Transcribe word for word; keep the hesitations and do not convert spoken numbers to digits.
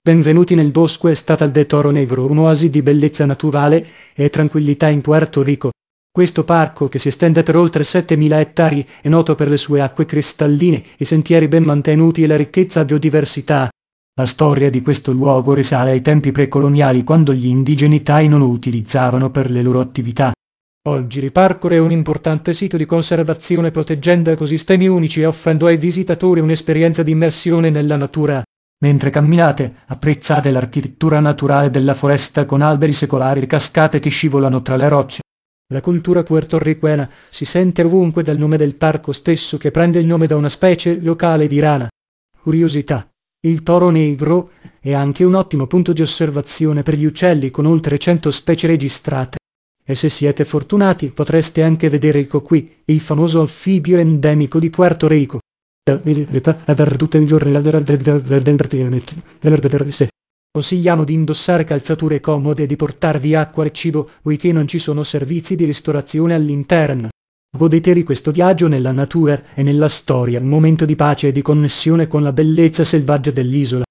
Benvenuti nel bosco estatal de Toro Negro, un'oasi di bellezza naturale e tranquillità in Puerto Rico. Questo parco, che si estende per oltre settemila ettari, è noto per le sue acque cristalline, i sentieri ben mantenuti e la ricchezza biodiversità. La storia di questo luogo risale ai tempi precoloniali, quando gli indigeni Taino lo utilizzavano per le loro attività. Oggi il parco è un importante sito di conservazione, proteggendo ecosistemi unici e offrendo ai visitatori un'esperienza di immersione nella natura. Mentre camminate, apprezzate l'architettura naturale della foresta con alberi secolari e cascate che scivolano tra le rocce. La cultura puertorriquena si sente ovunque dal nome del parco stesso, che prende il nome da una specie locale di rana. Curiosità: il toro negro è anche un ottimo punto di osservazione per gli uccelli, con oltre cento specie registrate. E se siete fortunati potreste anche vedere il coqui, il famoso anfibio endemico di Puerto Rico. Consigliamo di indossare calzature comode e di portarvi acqua e cibo, poiché non ci sono servizi di ristorazione all'interno. Godetevi questo viaggio nella natura e nella storia, un momento di pace e di connessione con la bellezza selvaggia dell'isola.